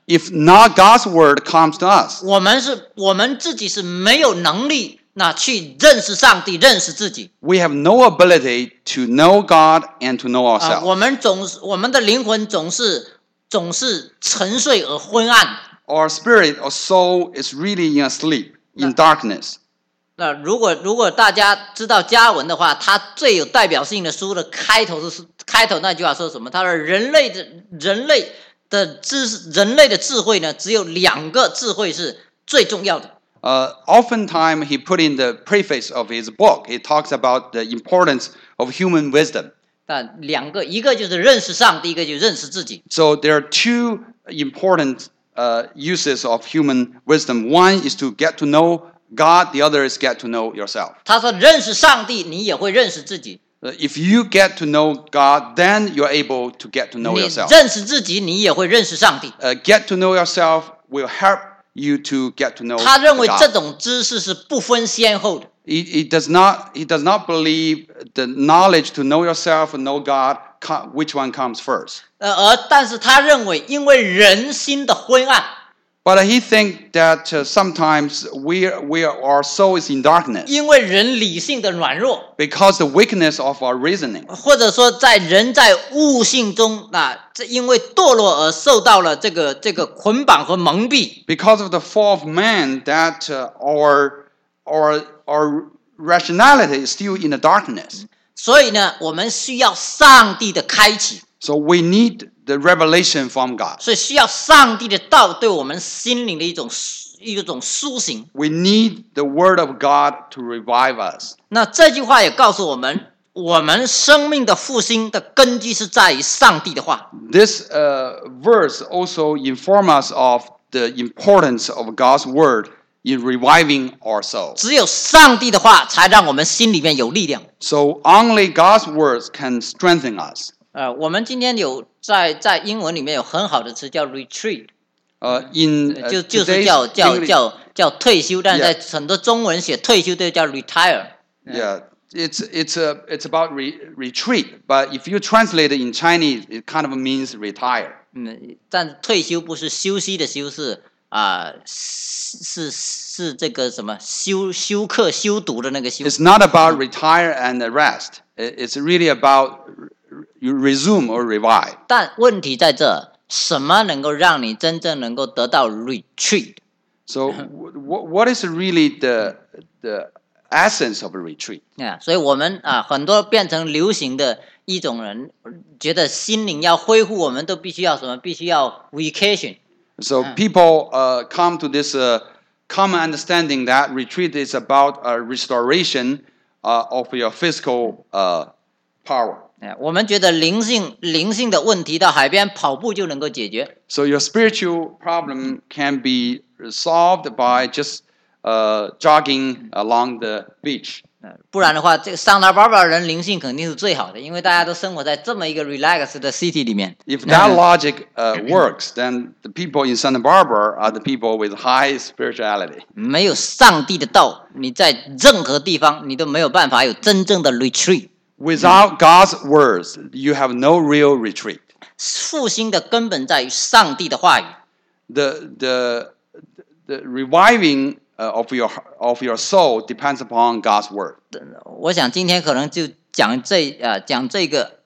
if not God's word comes to us. 我们是我们自己是没有能力那去认识上帝，认识自己。 We have no ability to know God and to know 啊， ourselves. 我们总是我们的灵魂总是总是沉睡而昏暗。 Our spirit or soul is really in a sleep, in darkness. 那如果如果大家知道加文的话，他最有代表性的书的开头是开头那句话说什么？他说人类的人类的知识，人类的智慧呢，只有两个智慧是最重要的。 Uh, oftentimes, he put in the preface of his book, he talks about the importance of human wisdom. 但两个，一个就是认识上帝，一个就是认识自己。 So there are two important uh, uses of human wisdom. One is to get to know God, the other is get to know yourself. 他说认识上帝，你也会认识自己。 Uh, If you get to know God, then you're able to get to know 你 yourself. 认识自己，你也会认识上帝。 Uh, get to know yourself will help you to get to know 他认为这 God. 种知识是不分先后的。 He, he does not. He does not believe the knowledge to know yourself and know God. co- Which one comes first? 呃，而但是他认为，因为人心的昏暗， But he thinks that uh, sometimes we, we our soul is in darkness 因为人理性的软弱， because the weakness of our reasoning. 或者说在人在悟性中啊，这因为堕落而受到了这个这个捆绑和蒙蔽。 Because of the fall of man, that uh, our our our rationality is still in the darkness. 所以呢，我们需要上帝的开启， So we need the revelation from God. 所以需要上帝的道对我们心灵的一种一种苏醒。 We need the word of God to revive us. 那这句话也告诉我们，我们生命的复兴的根基是在于上帝的话。 This uh, verse also informs us of the importance of God's word in reviving our soul. 只有上帝的话，才让我们心里面有力量。 So only God's words can strengthen us. 呃，我们今天有在在英文里面有很好的词叫 retreat， Uh, in uh, 就就是 today's 叫叫 English- 叫叫退休，但是 Yeah. 在很多中文写退休都叫 retire。 yeah, it's it's a it's about re- retreat. But if you translate it in Chinese, it kind of means retire. 嗯，但是退休不是休息的休，是啊、是是是这个什么休休克休读的那个休。 It's not about retire and rest. It- It's really about you resume or revive. 但问题在这，什么能够让你真正能够得到 retreat？ So w- w- what is really the the essence of a retreat? 啊，所以我们啊，很多变成流行的一种人，觉得心灵要恢复，我们都必须要什么？必须要 vacation。 So people uh, come to this uh, common understanding that retreat is about a restoration uh, of your physical uh, power. 哎，我们觉得灵性灵性的问题到海边跑步就能够解决， So your spiritual problem can be solved by just uh, jogging along the beach. 呃不然的话，这个桑塔巴巴的人灵性肯定是最好的，因为大家都生活在这么一个 relax 的 city 里面。 If that logic uh, works, then the people in Santa Barbara are the people with high spirituality. 没有上帝的道，你在任何地方你都没有办法有真正的 retreat。 Without God's words, you have no real retreat. 复兴的根本在于上帝的话语。 The the the reviving uh, of your of your soul depends upon God's word. 我想今天可能就讲这呃讲这个，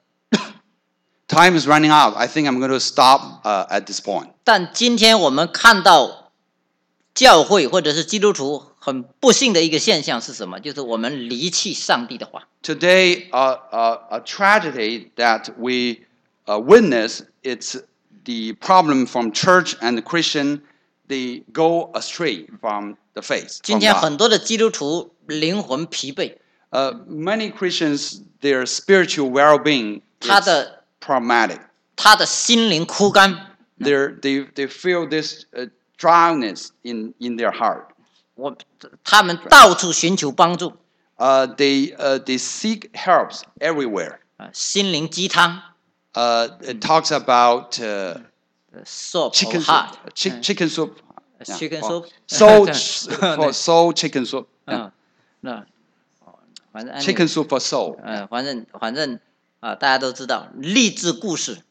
Time is running out. I think I'm going to stop uh, at this point. 但今天我们看到教会或者是基督徒很不幸的一个现象是什么？就是我们离弃上帝的话。 Today, uh, uh, a tragedy that we uh, witness, it's the problem from church and Christian, they go astray from the faith. 今 from 天 God. 很多的基督徒灵魂疲惫， Uh, many Christians, their spiritual well-being 他 is 的 problematic. 他的心灵枯干， They're, they they feel this uh, dryness in, in their heart. 我他们到处寻求帮助， Uh, they uh, they seek helps everywhere. 啊，心灵鸡汤 Uh, it talks about uh, ，soul chicken of heart， soup, chi- chicken soup, chicken Yeah. soup soul 对 for soul chicken soup, yeah. 嗯，那哦反正 chicken soup for soul. 呃，反正反正啊，大家都知道励志故事，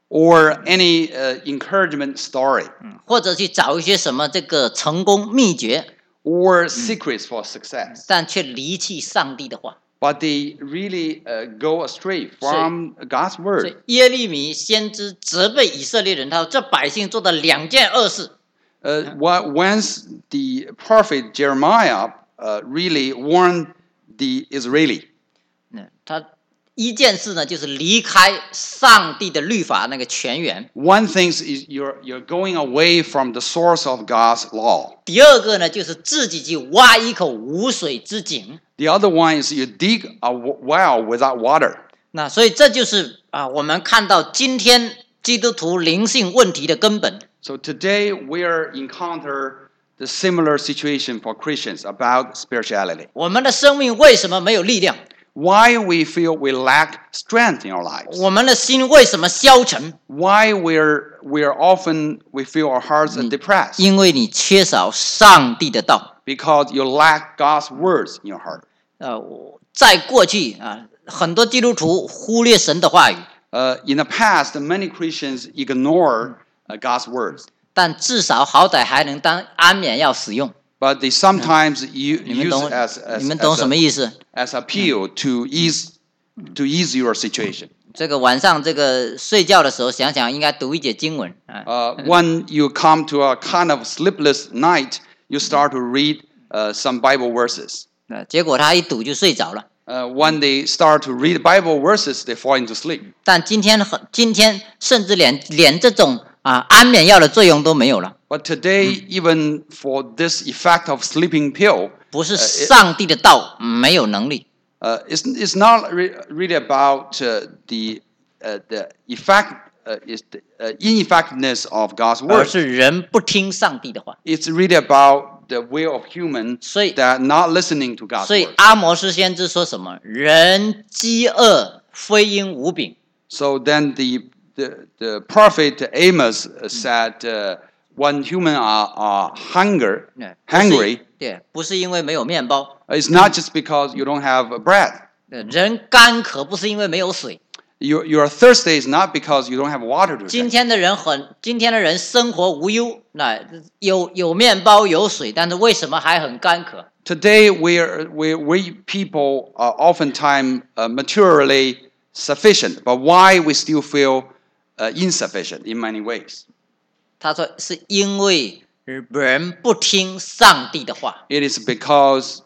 or any uh, encouragement story 或者去找一些什么这个成功秘诀， or secrets for success. 但却离弃上帝的话。 But they really uh, go astray from God's 所 word. 以耶利米先知责备以色列人，他说：“这百姓做的两件恶事。 Uh, wha- once the prophet Jeremiah uh, really warned the Israeli, ” 嗯，他一件事呢，就是离开上帝的律法那个泉源； one thing is you're, you're going away from the source of God's law. 第二个呢，就是自己去挖一口无水之井。 The other one is you dig a w- well without water. 那所以这就是啊，我们看到今天基督徒灵性问题的根本。 So today we're encounter the similar situation for Christians about spirituality. 我们的生命为什么没有力量？ Why we feel we lack strength in our lives. 我们的心为什么消沉？ Why we're we're often we feel our hearts are depressed 因为你缺少上帝的道。 because you lack God's words in your heart. 呃，我在过去啊，很多基督徒忽略神的话语， Uh, in the past, many Christians ignore uh, God's words, 但至少好歹还能当安眠药使用。 but they sometimes u- 你们 use 懂 as as, 你们懂 as, 什么 a, 意思？ as appeal to ease to ease your situation. 这个晚上这个睡觉的时候，想想应该读一节经文啊。 Uh, when you come to a kind of sleepless night, you start to read uh, some Bible verses. 呃结果他一读就睡着了。 Uh, when they start to read Bible verses, they fall into sleep. 但今天很，今天甚至连连这种啊安眠药的作用都没有了， But today, even for this effect of sleeping pill, 不是上帝的道没有能力， uh, it's, it's not re- really about uh, the uh, the effect uh, is the uh, ineffectiveness of God's 而 word. 是人不听上帝的话。 It's really about the will of human 所以 that not listening to God's 所以 word. 阿摩斯先知说什么？人饥饿，非因无饼。 So then the the, the prophet Amos said, uh, when human are, are hunger 对 hungry, 对，不是因为没有面包， it's not just because you don't have bread. 对人干渴不是因为没有水。 Your your thirsty is not because you don't have water to 今 drink. 天的人很，今天的人生活无忧，那有有面包有水，但是为什么还很干渴？ Today, we we we people are oftentimes uh, materially sufficient, but why we still feel uh, insufficient in many ways? 他说是因为人不听上帝的话。 It is because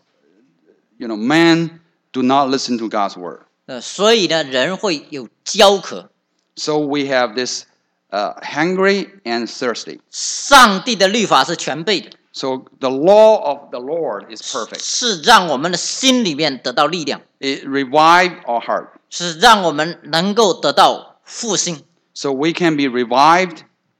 you know men do not listen to God's word. 呃，所以呢，人会有焦渴。 So we have this uh, hungry and thirsty. 上帝的律法是全备的， So the law of the Lord is perfect. 是让我们的心里面得到力量， It revives our heart. 是让我们能够得到复兴。 So we can be revived.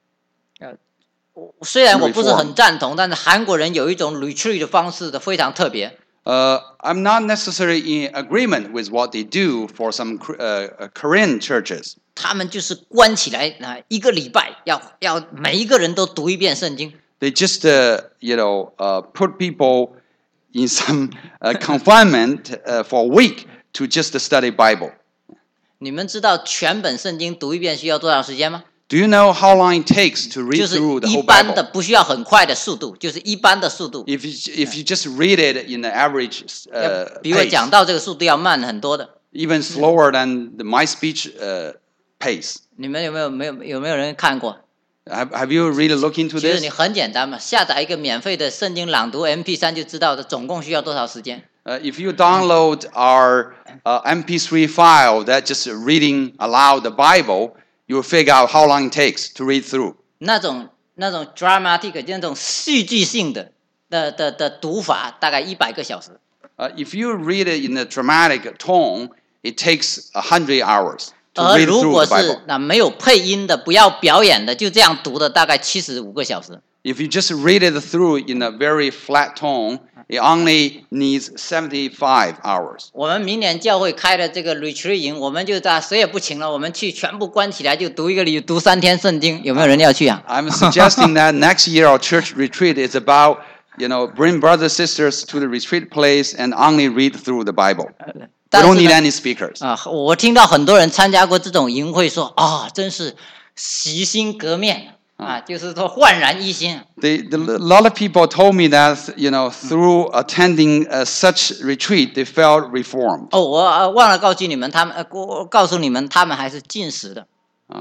虽然我不是很赞同，但是韩国人有一种 retreat 的方式的非常特别。 Uh, I'm not necessarily in agreement with what they do for some uh, Korean churches. 他们就是关起来啊，一个礼拜要要每一个人都读一遍圣经。 They just, uh, you know, uh, put people in some uh, confinement uh, for a week to just study Bible. 你们知道全本圣经读一遍需要多长时间吗？ Do you know how long it takes to read 就是 through the 一 whole 般的 Bible? 不需要很快的速度，就是一般的速度。 If you, if you just read it in the average 要 uh, 比我 pace, 讲到这个速度要慢很多的。 even slower than the, my speech uh, pace. 你们有没有没有有没有人看过？ Have, have you really looked into 其实 this? 你很简单嘛，下载一个免费的圣经朗读 M P 三就知道的，总共需要多少时间。 Uh, if you download our uh, M P three file that just reading aloud the Bible, you will figure out how long it takes to read through. 那种那种 dramatic 就那种戏剧性的的的的读法，大概一百个小时。 Uh, if you read it in a dramatic tone, it takes a hundred hours to 而 read 如 through 果 the 是 Bible. 那没有配音的，不要表演的，就这样读的，大概七十五个小时。 If you just read it through in a very flat tone, it only needs seventy-five hours. 我们明年教会开的这个 retreat 营，我们就在谁也不请了，我们去全部关起来，就读一个礼，读三天圣经，有没有人要去啊？ I'm suggesting that next year our church retreat is about, you know, bring brothers sisters to the retreat place and only read through the Bible. We 但 don't 是 need 呢 any speakers. 啊，我听到很多人参加过这种营会说啊，真是洗心革面啊，就是说焕然一新。 They, the, a lot of people told me that, you know, through attending uh, such retreat, they felt reformed. 哦，我呃忘了告诉你们，他们呃我告诉你们，他们还是禁食的。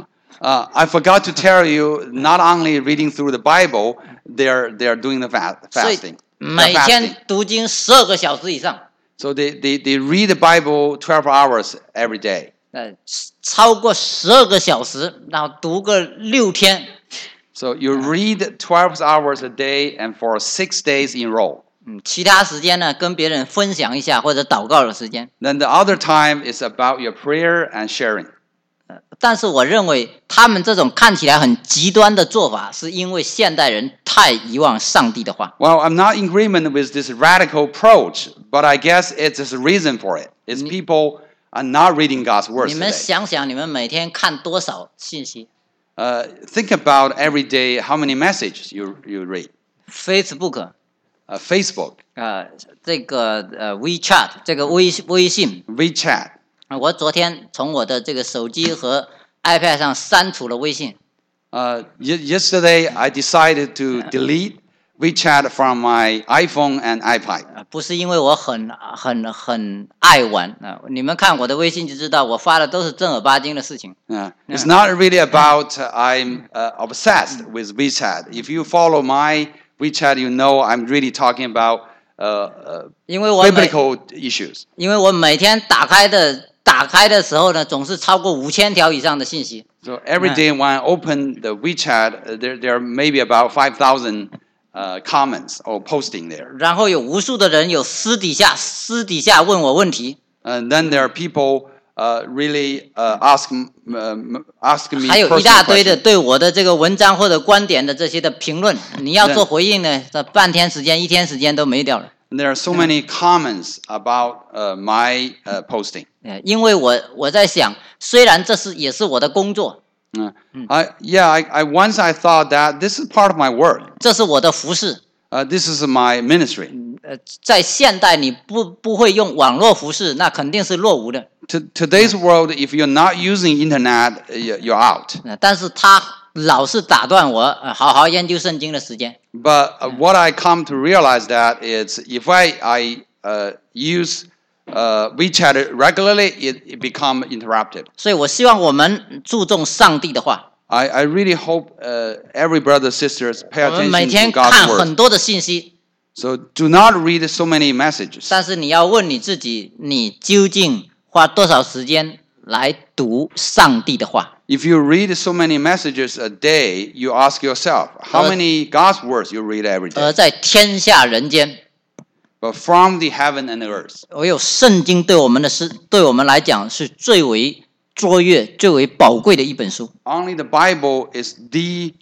Uh, I forgot to tell you, not only reading through the Bible, they're, they're doing the fa- 所以 fasting. They're 每 fasting. 天读经十二个小时以上， So they, they, they read the Bible twelve hours every day. 呃，超过十二个小时，然后读个六天。 So you read twelve hours a day and for six days in a row. 嗯，其他时间呢，跟别人分享一下或者祷告的时间。 Then the other time is about your prayer and sharing. 但是我认为他们这种看起来很极端的做法，是因为现代人太遗忘上帝的话。 Well, I'm not in agreement with this radical approach, but I guess it's a reason for it. It's people are not reading God's words 你们 today. 想想，你们每天看多少信息 Uh, think about every day how many messages you, you read. ？Facebook， Uh, Facebook, 呃，这个呃 WeChat， 这个微微信， WeChat. 我昨天从我的这个手机和 iPad 上删除了微信。 Uh, y- yesterday, I decided to delete WeChat from my iPhone and iPad. 啊，不是因为我很很很爱玩啊，你们看我的微信就知道，我发的都是正儿八经的事情。 Uh, it's not really about uh, I'm uh, obsessed with WeChat. If you follow my WeChat, you know I'm really talking about uh, uh, 因为我每 biblical issues. 因为我每天打开的打开的时候呢，总是超过五千条以上的信息。 So every day when I open the WeChat, uh, there, there are maybe about five thousand uh, comments or posting there. 然后有无数的人有私底下私底下问我问题， And then there are people uh, really uh, ask, m- uh, ask me 还有一 personal 大堆的 questions. 对我的这个文章或者观点的这些的评论，你要做回应呢，这半天时间、一天时间都没掉了。 And there are so many comments about uh, my uh, posting. 呃，因为我我在想，虽然这是也是我的工作， Uh, I, yeah, I, I once I thought that this is part of my work. 这是我的服饰。 Uh, this is my ministry. 呃，在现代你不不会用网络服饰，那肯定是落伍的。 To, today's world, if you're not using internet, uh, you- you're out. 呃但是他老是打断我呃好好研究圣经的时间。 But uh, what I come to realize that is if I, I uh, use uh, WeChat regularly, it, it become interrupted. 所以我希望我们注重上帝的话。 I, I really hope uh, every brother sisters pay 我们每 attention 天 to God's 看 word. 很多的信息， So do not read so many messages. 但是你要问你自己，你究竟花多少时间来读上帝的话？ If you read so many messages a day, you ask yourself, how Uh, many God's words you read every 而 day? 在天下人间， But from the heaven and earth, 唯有圣经对我们的是对我们来讲是最为卓越、最为宝贵的一本书。 only the Bible is the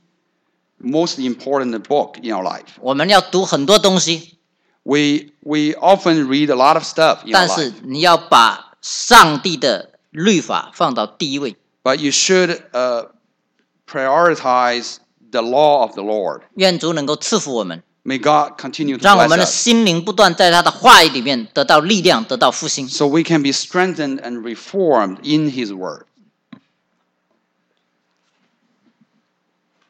most important book in our life. 我们要读很多东西， We we often read a lot of stuff in our 但是 life, 你要把上帝的律法放到第一位。 but you should uh, prioritize the law of the Lord. 愿主能够赐福我们， May God continue to 让我 bless 们的 us, 心灵不断在他的话语里面得到力量，得到复兴。 so we can be strengthened and reformed in His Word.